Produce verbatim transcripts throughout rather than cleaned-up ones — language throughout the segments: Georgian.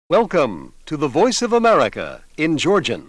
Welcome to the Voice of America in Georgian.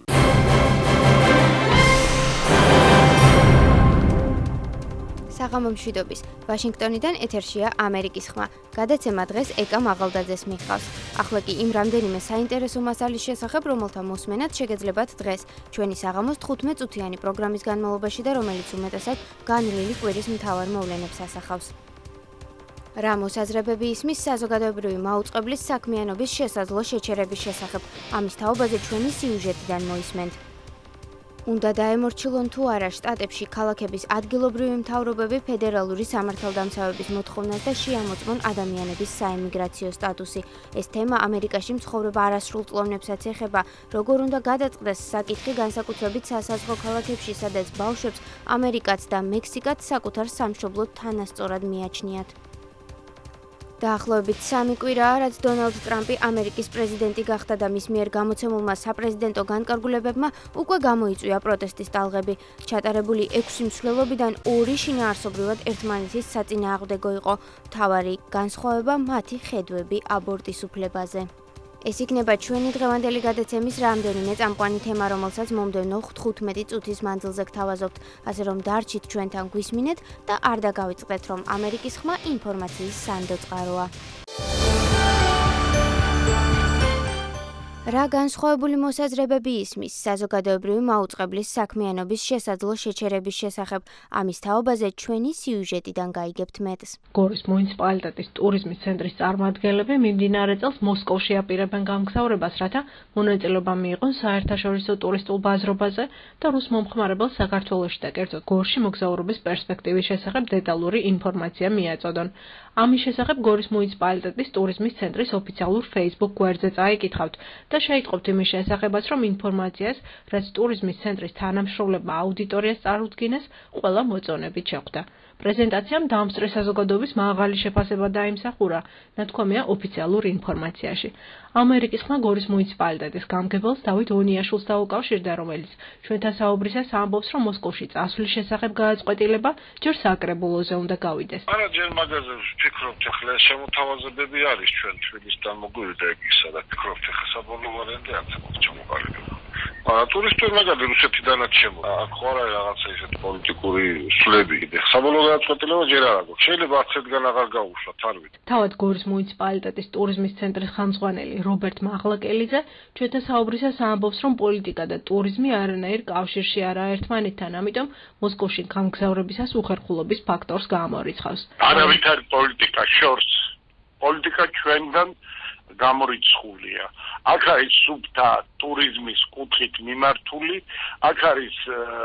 საღამო მშვიდობის. ვაშინგტონიდან ეთერშია ამერიკის ხმა. გადაცემა დღეს ეკა მაღალდაძეს მიჰყავს. ახლა კი იმ რამდენიმე საინტერესო მასალის შესახებ, რომელთა მოსმენად შეგეძლებათ დღეს, ჩვენი საღამოს თხუთმეტ წუთიანი პროგრამის განმავლობაში და რომელიც უმეტესად განვლილი კვირის მთავარ მოვლენებს ასახავს. რა მოსაზრებები ისმის საზოგადოებრივი მაუწყებლის საქმიანობის შესაძლო შეჩერების შესახებ. ამის თაობაზე ჩვენი სიუჟეტიდან მოისმენთ. უნდა დაემორჩილონ თუ არა შტატებში ქალაქების ადგილობრივი მთავრობები ფედერალური სამართალდამცავების მოთხოვნას და შეამოწმონ ადამიანების საემიგრაციო სტატუსი. ეს თემა ამერიკაში მცხოვრებ არასრულწლოვნებსაც ეხება, როგორ უნდა გადაწყდეს საკითხი განსაკუთრებით სასაზღვრო ქალაქებში, სადაც ბავშვებს ამერიკაც და მექსიკაც საკუთარ სამშობლოდ თანასწორად მიაჩნიათ. დაახლოებით სამი კვირაა, რაც დონალდ ტრამპი ამერიკის პრეზიდენტი გახდა და მის მიერ გამოცემულმა საპრეზიდენტო განკარგულებებმა უკვე გამოიწვია პროტესტის ტალღები. ჩატარებული ექვსი მსვლელობიდან ორი შინაარსობრივად ერთმანეთის საწინააღმდეგო იყო. მთავარი განსხვავება მათი ხედვები აბორტის უფლებაზე. ეს იქნება ჩვენი დღევანდელი გადაცემის რამდენიმე წამყვანი თემა, რომელსაც მომდევნო თხუთმეტი წუთის მანძილზე გთავაზობთ, ასე რომ დარჩით ჩვენთან გვისმინეთ და არ დაგავიწყდეთ, რომ ამერიკის ხმა ინფორმაციის სანდო წყაროა. რა განსხვავებული მოსაზრებები ისმის საზოგადოებრივი მაუწყებლის საქმიანობის შესაძლო შეჩერების შესახებ, ამის თაობაზე ჩვენი სიუჟეტიდან გაიგებთ მეტს. გორის მუნიციპალიტეტის ტურიზმის ცენტრის წარმომადგენლები მიმდინარე წელს მოსკოვში აპირებენ გამგზავრებას, რათა მონაწილეობა მიიღონ საერთაშორისო ტურისტულ ბაზრობაზე და რუს მომხმარებელს საქართველოში და კერძოდ გორში მოგზაურობის პერსპექტივის შესახებ დეტალური ინფორმაცია მიაწოდონ. ამის შესახებ გორის მუნიციპალიტეტის ტურიზმის ცენტრის ოფიციალურ Facebook გვერდზე წაიკითხავთ და შეიტყობთ იმის შესახებაც, რომ ინფორმაციას, რაც ტურიზმის ცენტრის თანამშრომლებმა აუდიტორიას წარუდგინეს, ყველა მოწონებით შეხვდა. პრეზენტაციამ დამსწრე საზოგადოების მაღალი შეფასება დაიმსახურა, ნათქვამია ოფიციალურ ინფორმაციაში. ამერიკის ხმა გორის მუნიციპალიტეტის გამგებელს დავით ონიაშვილს დაუკავშირდა, რომელიც ჩვენთან საუბრისას ამბობს, რომ მოსკოვში წასვლის შესახებ გააწყვეტილება ჯერ საკრებულოზე უნდა გავიდეს. არა, ჯერ მაგაზე ვფიქრობთ, ახლა შემოთავაზებები არის ჩვენ თბილისიდან მოგვივიდა ისა და ვფიქრობთ, ახლა საბოლოო ვარიანტი არის ჩამოყალიბება. არა, ტურისტები მაგალითად რუსეთიდანაც შემო. აქ ხო არა რაღაცა ისეთ პოლიტიკური სვლები. საბოლოო გადაწყვეტილება ჯერ არ აქვს. შეიძლება არცეთგან აღარ გაუშვათ, არ ვიცი. თავად გორის მუნიციპალიტეტის ტურიზმის ცენტრის ხელმძღვანელი რობერტ მაღლაკელიძე ჩვენთან საუბრისას ამბობს, რომ პოლიტიკა და ტურიზმი არანაირ კავშირში არაა ერთმანეთთან, ამიტომ მოსკოვში გამგზავრებისას უხერხულობის ფაქტორს გამორიცხავს. არავითარ პოლიტიკა შორს. პოლიტიკა ჩვენგან გამორიცხულია. აქ არის სუფთა ტურიზმის კუთხით მიმართული, აქ არის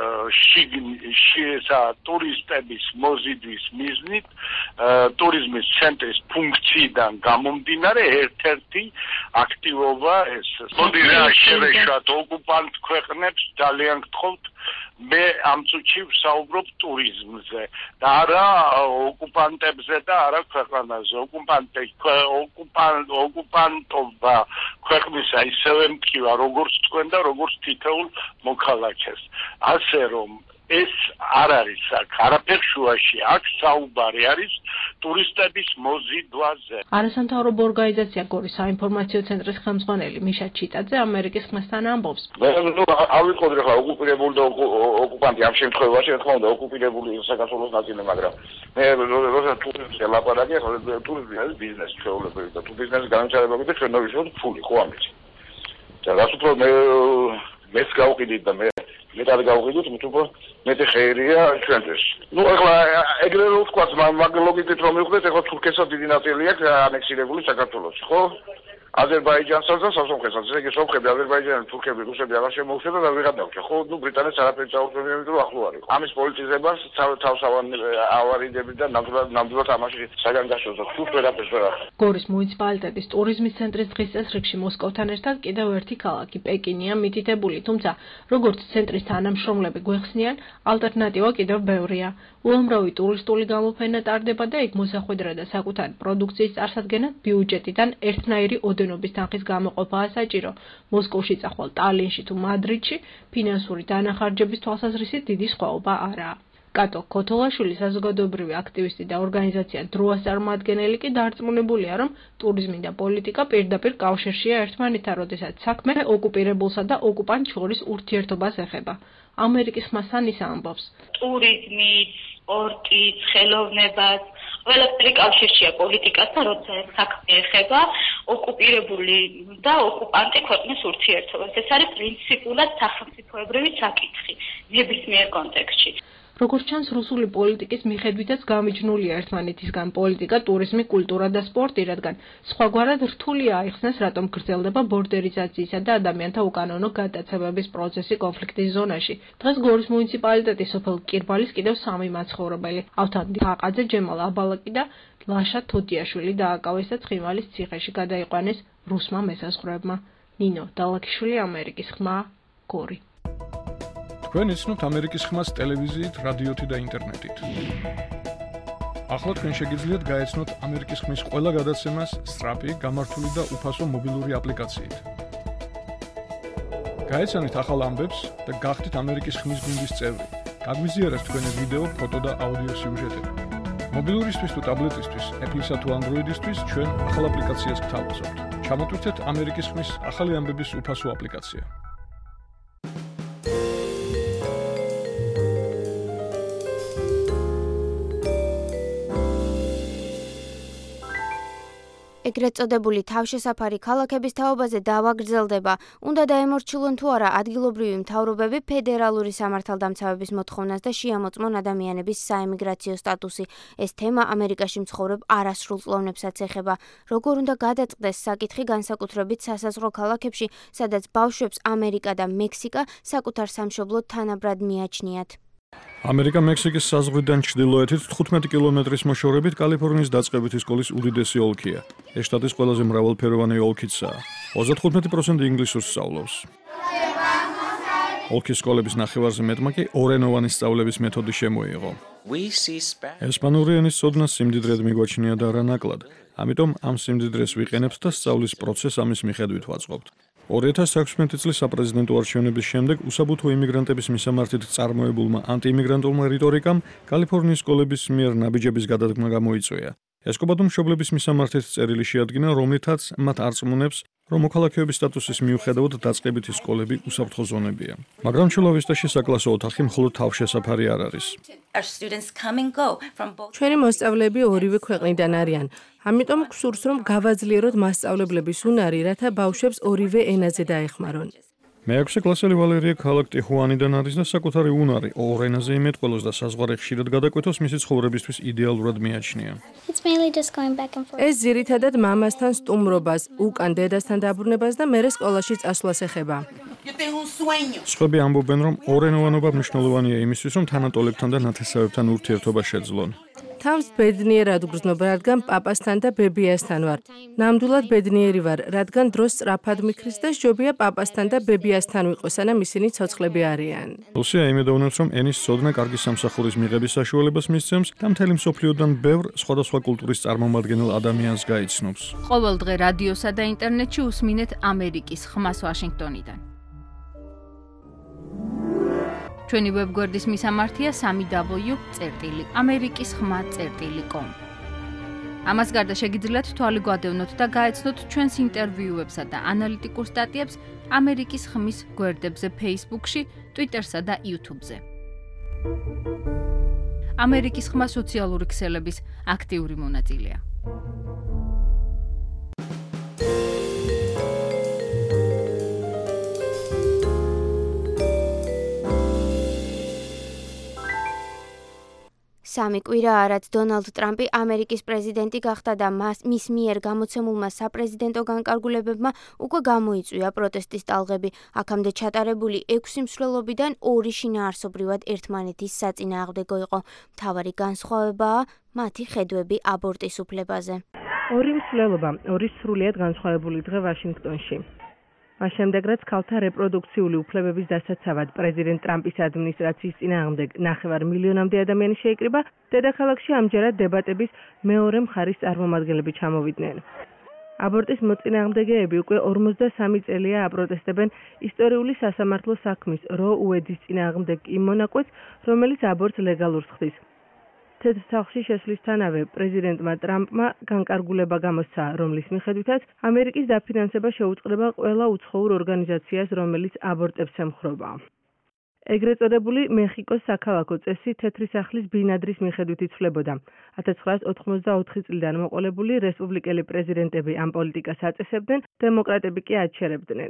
შეესა ტურისტების მოზიდვის მიზნით, ტურიზმის ცენტრის ფუნქციიდან გამომდინარე ერთ-ერთი აქტივობა ეს. მოდი რა შევეშვათ ოკუპანტ ქვეყნებს, ძალიან გთხოვთ, მე ამ წუთში ვსაუბრობ ტურიზმზე და არა ოკუპანტებზე და არა ქვეყანაზე. ოკუპანტი ოკუპანტ ოკუპანტობა ქვეყნისა ისევე მткиვა, როგორც თქვენ და როგორც თითოეულ მოქალაქეს. ასე რომ ეს არ არის აქ არაფერ შუაში, აქ საუბარი არის ტურისტების მოზიდვაზე. არასამთავრობო ორგანიზაცია გორის საინფორმაციო ცენტრის ხელმძღვანელი მიშა ჩიტაძე ამერიკის ხმასთან ამბობს. მე ნუ ავიწყოთ ახლა ოკუპირებული და ოკუპანტი ამ შემთხვევაში რა თქმა უნდა ოკუპირებული საქართველოს ნაწილი, მაგრამ მე როცა ტურიზმზე ლაპარაკი, ახლა ტურიზმი არის ბიზნესი ჩვეულებრივი და თუ ბიზნესის განვითარება გქონდა ჩვენ დავიშოთ ფული, ხო ამით. და რაც უფრო მე მეც გავყიდით და მე მეტად გავყიდოთ, მით უფრო მეტი ხეირია ჩვენთვის. ნუ ახლა ეგრე რო ვთქვათ, მაგ ლოგიკით რომ მივხვდეთ, ახლა თურქეთსაც დიდი ნაწილი აქვს ანექსირებული საქართველოში, ხო? აზერბაიჯანსაც და სასამხეთსაც. ესე იგი სომხები, აზერბაიჯანელი, თურქები, რუსები აღარ შემოუშვათ და ვიღად დავჭა. ხო, ნუ ბრიტანეთს არაფერი წაუწევია, იმიტომ რომ ახლო არის. ამის პოლიტიზებას თავს ავარიდები და ნამდვილად ნამდვილად ამაში საგან გაშოვა. თუ ვერაფერს ვერ ახარ. გორის მუნიციპალიტეტის ტურიზმის ცენტრის დღის წესრიგში მოსკოვთან ერთად კიდევ ერთი ქალაქი პეკინია მითითებული, თუმცა როგორც ცენტრის თანამშრომლები გვეხსნიან, ალტერნატივა კიდევ ბევრია. უამრავი ტურისტული გამოფენა ტარდება და იქ მოსახვედრა და საკუთარი პროდუქციის წარსადგენად ბიუჯეტიდან ერთნაირი ოდენობის თანხის გამოყოფაა საჭირო. მოსკოვში წახვალ ტალინში თუ მადრიდში ფინანსური დანახარჯების თვალსაზრისით დიდი სხვაობა არაა. კატო ქოთოლაშვილი საზოგადოებრივი აქტივისტი და ორგანიზაცია დროას წარმომადგენელი კი დარწმუნებულია, რომ ტურიზმი და პოლიტიკა პირდაპირ კავშირშია ერთმანეთთან, როდესაც საქმე ოკუპირებულსა და ოკუპანტ შორის ურთიერთობას ეხება. ამერიკის ხმასთან ის ამბობს. ტურიზმი, სპორტი, ხელოვნებას, ყველაფერი კავშირშია პოლიტიკასთან, როდესაც საქმე ეხება ოკუპირებული და ოკუპანტი ქვეყნის ურთიერთობას. ეს არის პრინციპულად სახელმწიფოებრივი საკითხი ნებისმიერ კონტექსტში. როგორც ჩანს, რუსული პოლიტიკის მიხედვითაც გამიჯნულია ერთმანეთისგან პოლიტიკა, ტურიზმი, კულტურა და სპორტი, რადგან სხვაგვარად რთულია აიხსნას, რატომ გრძელდება ბორდერიზაციისა და ადამიანთა უკანონო გადაცემების პროცესი კონფლიქტის ზონაში. დღეს გორის მუნიციპალიტეტის სოფელ კირბალის კიდევ სამი მაცხოვრებელი, ავთანდი ხაყაძე, ჯემალ აბალაკი და ლაშა თოდიაშვილი დააკავეს და ცხინვალის ციხეში გადაიყვანეს რუსმა მესაზღვრეებმა. ნინო დალაქიშვილი, ამერიკის ხმა, გორი. თქვენ იცნობთ ამერიკის ხმას ტელევიზიით, რადიოთი და ინტერნეტით. ახლა თქვენ შეგიძლიათ გაეცნოთ ამერიკის ხმის ყველა გადაცემას სწრაფი, გამართული და უფასო მობილური აპლიკაციით. გაეცანით ახალ ამბებს და გახდით ამერიკის ხმის გუნდის წევრი. გაგვიზიარეთ თქვენი ვიდეო, ფოტო და აუდიო სიუჟეტები. მობილურისთვის თუ ტაბლეტისთვის, Apple-ისა თუ Android-ისთვის ჩვენ ახალ აპლიკაციას გთავაზობთ. ჩამოტვირთეთ ამერიკის ხმის ახალი ამბების უფასო აპლიკაცია. ეგრეთ წოდებული თავშესაფარი ქალაქების თაობაზე დავაგრძელდება. უნდა დაემორჩილონ თუ არა ადგილობრივი მთავრობები ფედერალური სამართალდამცავების მოთხოვნას და შეამოწმონ ადამიანების საემიგრაციო სტატუსი. ეს თემა ამერიკაში მცხოვრებ არასრულწლოვნებსაც ეხება. როგორ უნდა გადაწყდეს საკითხი განსაკუთრებით სასაზღვრო ქალაქებში, სადაც ბავშვებს ამერიკა და მექსიკა საკუთარ სამშობლოდ თანაბრად მიაჩნიათ. ამერიკა მექსიკის საზღვრიდან ჩრდილოეთით თხუთმეტი კილომეტრის მოშორებით კალიფორნიის დაწყებითი სკოლის უდიდესი ოლქია. ეს შტატის ყველაზე მრავალფეროვანი ოლქიცაა. ოცდათხუთმეტი პროცენტი ინგლისურს სწავლობს. ოლქის სკოლების ნახევარზე მეტმა კი ორენოვანი სწავლების მეთოდი შემოიღო. ესპანური ენის ცოდნა სიმდიდრედ მიგვაჩნია და არა ნაკლად. ამიტომ ამ სიმდიდრეს ვიყენებთ და სწავლის პროცესს ამის მიხედვით ვაწყობთ. ორი ათას ექვსმეტი წლის საპრეზიდენტო არჩევნების შემდეგ უსაბუთო იმიგრანტების მისამართით წარმოებულმა ანტიიმიგრანტულმა რიტორიკამ კალიფორნიის სკოლების მიერ ნაბიჯების გადადგმა გამოიწვია. ესკობადო მშობლების მისამართით წერილი შეადგინა, რომლითაც მათ არწმუნებს, რომ მოქალაქეობის სტატუსის მიუხედავად დაწყებითი სკოლები უსაფრთხო ზონებია. მაგრამ ჩულოვისტაში საკლასო ოთახი მხოლოდ თავშესაფარი არ არის. ჩვენი მოსწავლეები ორივე ქვეყნიდან არიან. ამიტომ გსურს, რომ გავაძლიეროთ მასწავლებლების უნარი, რათა ბავშვებს ორივე ენაზე დაეხმარონ. მეექვსე კლასელი ვალერია ქალაქ ტიხუანიდან არის და საკუთარი უნარი ორ ენაზე იმეთყველოს და საზღვარი ხშირად გადაკვეთოს მისი ცხოვრებისთვის იდეალურად მიაჩნია. ეს ძირითადად მამასთან სტუმრობას, უკან დედასთან დაბრუნებას და მერე სკოლაში წასვლას ეხება. სხვები ამბობენ, რომ ორენოვანობა მნიშვნელოვანია იმისთვის, რომ თანატოლებთან და ნათესავებთან ურთიერთობა შეძლონ. თავს ბედნიერად გრძნობ, რადგან პაპასთან და ბებიასთან ვარ. ნამდვილად ბედნიერი ვარ, რადგან დროს სწრაფად მიქრის და სჯობია პაპასთან და ბებიასთან ვიყო, სანამ ისინი ცოცხლები არიან. რუსია იმედოვნებს, რომ ენის ცოდნა კარგი სამსახურის მიღების საშუალებას მისცემს და მთელი მსოფლიოდან ბევრ სხვადასხვა კულტურის წარმომადგენელ ადამიანს გაიცნობს. ყოველ დღე რადიოსა და ინტერნეტში უსმინეთ ამერიკის ხმას ვაშინგტონიდან. ჩვენი ვებგვერდის მისამართია სამი დაბლიუ წერტილი ამერიკის ხმა წერტილი კომ. ამას გარდა შეგიძლიათ თვალი გვადევნოთ და გაეცნოთ ჩვენს ინტერვიუებსა და ანალიტიკურ სტატიებს ამერიკის ხმის გვერდებზე Facebook-ში, Twitter-სა და YouTube-ზე. ამერიკის ხმა სოციალური ქსელების აქტიური მონაწილეა. სამი კვირაა, რაც დონალდ ტრამპი ამერიკის პრეზიდენტი გახდა და მის მიერ გამოცემულმა საპრეზიდენტო განკარგულებებმა უკვე გამოიწვია პროტესტის ტალღები. აქამდე ჩატარებული ექვსი მსვლელობიდან ორი შინაარსობრივად ერთმანეთის საწინააღმდეგო იყო. მთავარი განსხვავებაა მათი ხედვები აბორტის უფლებაზე. ორი მსვლელობა, ორი სრულიად განსხვავებული დღე ვაშინგტონში. მას შემდეგ, რაც ქალთა რეპროდუქციული უფლებების დასაცავად პრეზიდენტ ტრამპის ადმინისტრაციის წინააღმდეგ ნახევარ მილიონამდე ადამიანი შეიკრიბა, დედაქალაქში ამჯერად დებატების მეორე მხარის წარმომადგენლები ჩამოვიდნენ. აბორტის მოწინააღმდეგეები უკვე ორმოცდასამი წელია აპროტესტებენ ისტორიული სასამართლო საქმის რო უედის წინააღმდეგ იმ მონაკვეთს, რომელიც აბორტს ლეგალურს ხდის. თეთრ სახლში შესვლისთანავე პრეზიდენტმა ტრამპმა განკარგულება გამოსცა, რომლის მიხედვითაც ამერიკის დაფინანსება შეუწყდება ყველა უცხოურ ორგანიზაციას, რომელიც აბორტებს ემხრობა. ეგრეთ წოდებული მეხიკოს საქალაქო წესი თეთრი სახლის ბინადრის მიხედვით იცვლებოდა. ათას ცხრაას ოთხმოცდაოთხი წლიდან მოყოლებული რესპუბლიკელი პრეზიდენტები ამ პოლიტიკას აწესებდნენ, დემოკრატები კი აჩერებდნენ.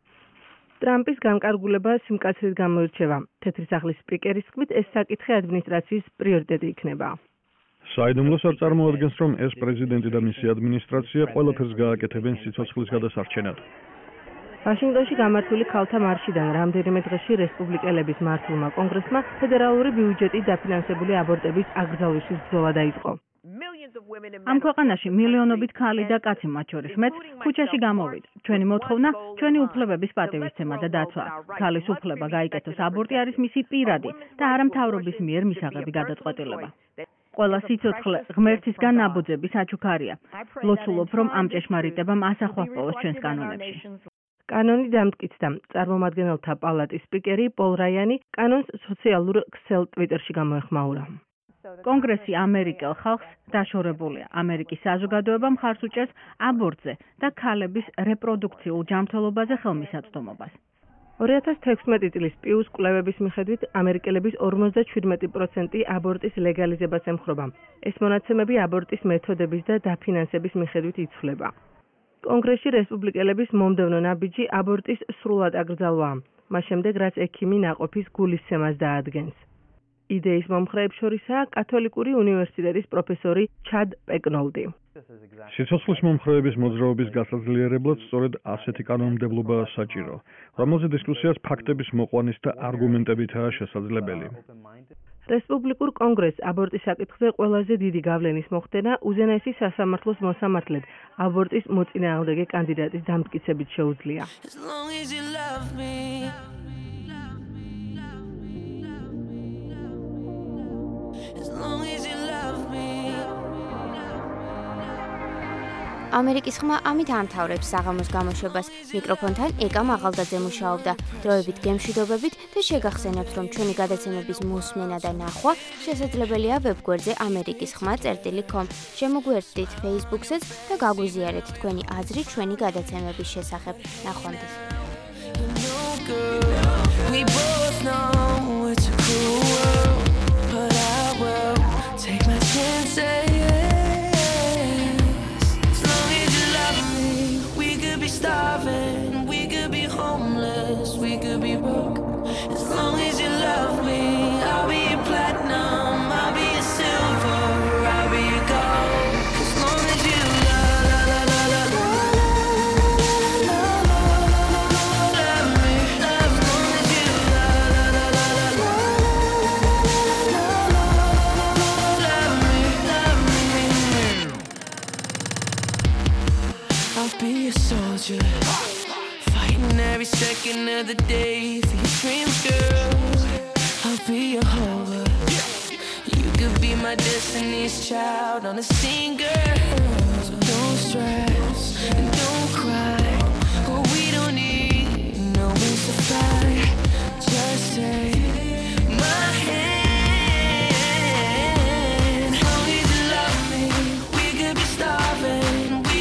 ტრამპის განკარგულება სიმკაცრით გამოირჩევა. თეთრი სახლის სპიკერის თქმით, ეს საკითხი ადმინისტრაციის პრიორიტეტი იქნება. საიდუმლოს არ წარმოადგენს, რომ ეს პრეზიდენტი და მისი ადმინისტრაცია ყველაფერს გააკეთებენ სიცოცხლის გადასარჩენად. ვაშინგტონში გამართული ქალთა მარშიდან რამდენიმე დღეში რესპუბლიკელების მართლმა კონგრესმა ფედერალური ბიუჯეტით დაფინანსებული აბორტების აკრძალვის ბრძოლა დაიწყო. ამ ქვეყანაში მილიონობით ქალი და კაცი მათ შორის მეც ქუჩაში გამოვიდა. ჩვენი მოთხოვნა, ჩვენი უფლებების პატივისცემა და დაცვა. ქალის უფლება გაიკეთოს აბორტი არის მისი პირადი და არა მთავრობის მიერ მისაღები გადაწყვეტილება. ყველა სიცოცხლე ღმერთისგან ნაბუძები საჩუქარია. ლოცულობ, რომ ამ ჭეშმარიტებამ ასახვა ჰპოვოს ჩვენს კანონებში. კანონი დამტკიცდა. წარმომადგენელთა პალატის სპიკერი პოლ რაიანი კანონს სოციალურ ქსელ ტვიტერში გამოეხმაურა. კონგრესი ამერიკელ ხალხს დაშორებულია. ამერიკის საზოგადოება მხარს უჭერს აბორტზე და ქალების რეპროდუქციულ ჯანმრთელობაზე ხელმისაწვდომობას. ორი ათას თექვსმეტი წლის პიუს კვლევების მიხედვით ამერიკელების ორმოცდაჩვიდმეტი პროცენტი აბორტის ლეგალიზებას ემხრობა. ეს მონაცემები აბორტის მეთოდების და დაფინანსების მიხედვით იცვლება. კონგრესში რესპუბლიკელების მომდევნო ნაბიჯი აბორტის სრულად აკრძალვაა, მას შემდეგ რაც ექიმი ნაყოფის გულისცემას დაადგენს. იდეის მომხრეებს შორისაა კათოლიკური უნივერსიტეტის პროფესორი ჩად პეკნოლდი. სიცოცხლის მომხრეების მოძრაობის გასაძლიერებლად სწორედ ასეთი კანონმდებლობაა საჭირო, რომელზე დისკუსიას ფაქტების მოყვანის და არგუმენტებითაა შესაძლებელი. რესპუბლიკურ კონგრესს აბორტის საკითხზე ყველაზე დიდი გავლენის მოხდენა უზენაესი სასამართლოს მოსამართლედ აბორტის მოწინააღმდეგე კანდიდატის დამტკიცებით შეუძლია. ამერიკის ხმა ამით ამთავრებს საღამოს გამოშვებას. მიკროფონთან ეკა მაღალდაძე მუშაობდა. დროებით გემშვიდობებით და შეგახსენებთ, რომ ჩვენი გადაცემების მოსმენა და ნახვა შესაძლებელია ვებგვერდზე ამერიკის ხმა წერტილი კომ. შემოგვერთდით Facebook-საც და გაგვიზიარეთ თქვენი აზრი ჩვენი გადაცემების შესახებ. ნახვამდის. We both know it's a cruel world, but I will take my chances. Starving, we could be homeless, we could be broke. As long as you love me, I'll be your platinum, I'll be your silver, I'll be your gold. As long as you love, love, love, love, love, love me. As long as you love, love, love, love, love me, love me. I'll be a soldier, fighting every second of the day for your dreams, girl. I'll be your hover. You could be my destiny's child on a scene, girl. So don't stress and don't cry. Oh, we don't need no wings to fly. Just take my hand. As long as you love me, we could be starving.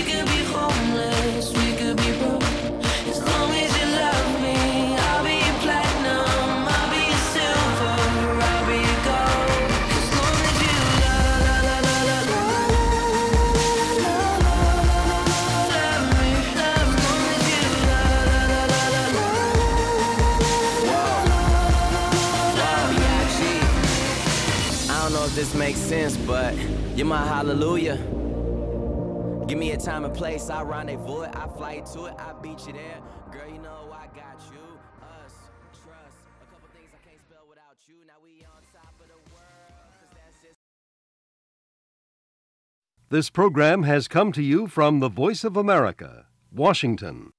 This makes sense, but you're my hallelujah. Give me a time and place, I rendezvous it, I fly to it, I beat you there. Girl, you know I got you, us, trust. A couple things I can't spell without you. Now we on top of the world, 'cause that's just... This program has come to you from the Voice of America, Washington.